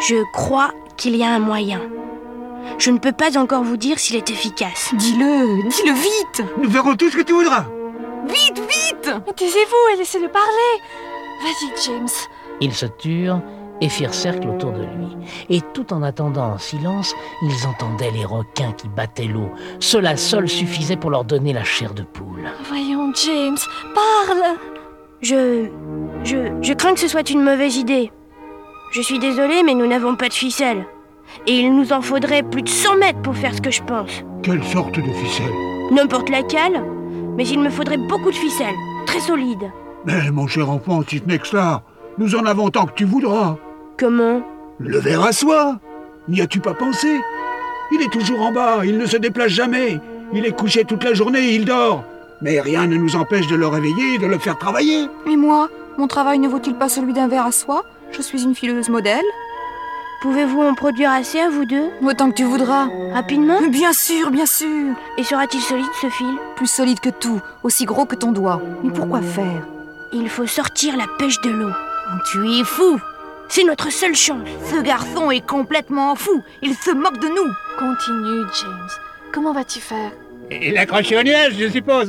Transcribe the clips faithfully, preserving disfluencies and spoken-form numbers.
Je crois qu'il y a un moyen. Je ne peux pas encore vous dire s'il est efficace. Dis-le, dis-le vite. Nous verrons tout ce que tu voudras. Vite, vite. Mais taisez-vous et laissez-le parler. Vas-y, James. Ils se turent et firent cercle autour de lui. Et tout en attendant en silence, ils entendaient les requins qui battaient l'eau. Cela seul suffisait pour leur donner la chair de poule. Voyons, James, parle. Je... Je... Je crains que ce soit une mauvaise idée. Je suis désolée, mais nous n'avons pas de ficelle. Et il nous en faudrait plus de cent mètres pour faire ce que je pense. Quelle sorte de ficelle? N'importe laquelle, mais il me faudrait beaucoup de ficelles, très solides. Mais mon cher enfant, si ce n'est que cela, nous en avons tant que tu voudras. Comment? Le ver à soie. N'y as-tu pas pensé? Il est toujours en bas, il ne se déplace jamais. Il est couché toute la journée, il dort. Mais rien ne nous empêche de le réveiller et de le faire travailler. Et moi, mon travail ne vaut-il pas celui d'un ver à soie? Je suis une fileuse modèle. Pouvez-vous en produire assez à vous deux? Autant que tu voudras. Rapidement? Mais bien sûr, bien sûr. Et sera-t-il solide ce fil? Plus solide que tout, aussi gros que ton doigt. Mais pourquoi faire? Il faut sortir la pêche de l'eau. Tu es fou. C'est notre seule chance. Ce garçon est complètement fou. Il se moque de nous. Continue, James. Comment vas-tu faire? Et l'accrocher au nuage, je suppose.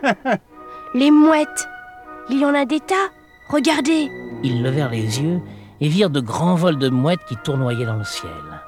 Les mouettes. Il y en a des tas. Regardez. Ils levèrent les yeux et virent de grands vols de mouettes qui tournoyaient dans le ciel.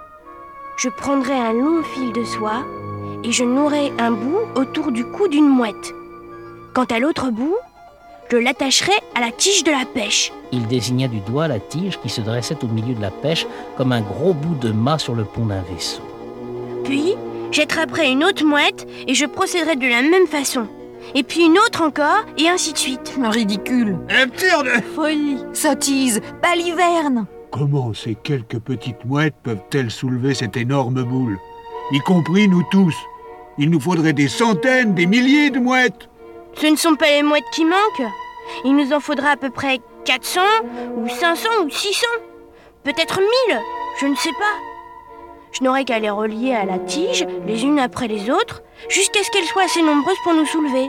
Je prendrai un long fil de soie et je nouerai un bout autour du cou d'une mouette. Quant à l'autre bout, je l'attacherai à la tige de la pêche. Il désigna du doigt la tige qui se dressait au milieu de la pêche comme un gros bout de mât sur le pont d'un vaisseau. Puis, j'attraperai une autre mouette et je procéderai de la même façon. Et puis une autre encore, et ainsi de suite. Ridicule. Absurde. Folie. Sottise, baliverne. Comment ces quelques petites mouettes peuvent-elles soulever cette énorme boule? Y compris nous tous. Il nous faudrait des centaines, des milliers de mouettes. Ce ne sont pas les mouettes qui manquent. Il nous en faudra à peu près quatre cents, ou cinq cents, ou six cents. Peut-être mille, je ne sais pas. Je n'aurai qu'à les relier à la tige, les unes après les autres, jusqu'à ce qu'elles soient assez nombreuses pour nous soulever.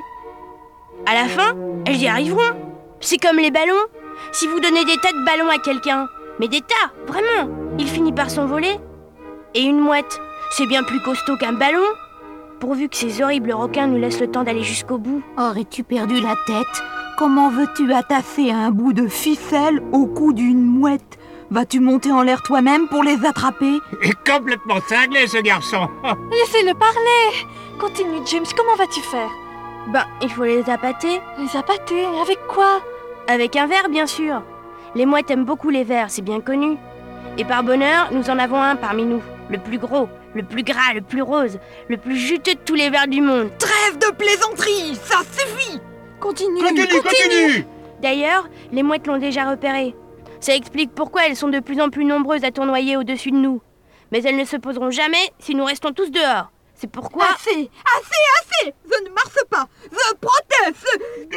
À la fin, elles y arriveront. C'est comme les ballons. Si vous donnez des tas de ballons à quelqu'un, mais des tas, vraiment, il finit par s'envoler. Et une mouette, c'est bien plus costaud qu'un ballon, pourvu que ces horribles requins nous laissent le temps d'aller jusqu'au bout. Aurais-tu perdu la tête? Comment veux-tu attacher un bout de ficelle au cou d'une mouette? Vas-tu monter en l'air toi-même pour les attraper? Il est complètement cinglé, ce garçon. Laissez-le parler. Continue, James. Comment vas-tu faire? Ben, il faut les appâter. Les appâter? Avec quoi? Avec un ver, bien sûr. Les mouettes aiment beaucoup les vers, c'est bien connu. Et par bonheur, nous en avons un parmi nous. Le plus gros, le plus gras, le plus rose, le plus juteux de tous les vers du monde. Trêve de plaisanterie, ça suffit. Continue, Continue, continue. D'ailleurs, les mouettes l'ont déjà repéré. Ça explique pourquoi elles sont de plus en plus nombreuses à tournoyer au-dessus de nous. Mais elles ne se poseront jamais si nous restons tous dehors. C'est pourquoi... Assez, assez, assez. Je ne marche pas, je proteste.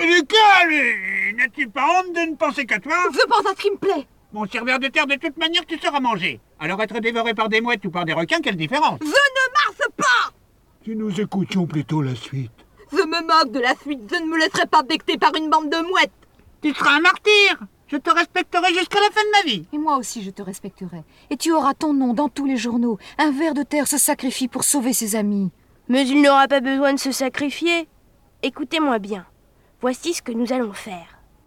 Lucas, n'as-tu pas honte de ne penser qu'à toi? Je pense à ce qui me plaît. Mon cher ver de terre, de toute manière, tu seras mangé. Alors être dévoré par des mouettes ou par des requins, quelle différence? Je ne marche pas. Si nous écoutions plutôt la suite. Je me moque de la suite, je ne me laisserai pas becter par une bande de mouettes. Tu seras un martyr. Je te respecterai jusqu'à la fin de ma vie. Et moi aussi je te respecterai. Et tu auras ton nom dans tous les journaux. Un ver de terre se sacrifie pour sauver ses amis. Mais il n'aura pas besoin de se sacrifier. Écoutez-moi bien. Voici ce que nous allons faire.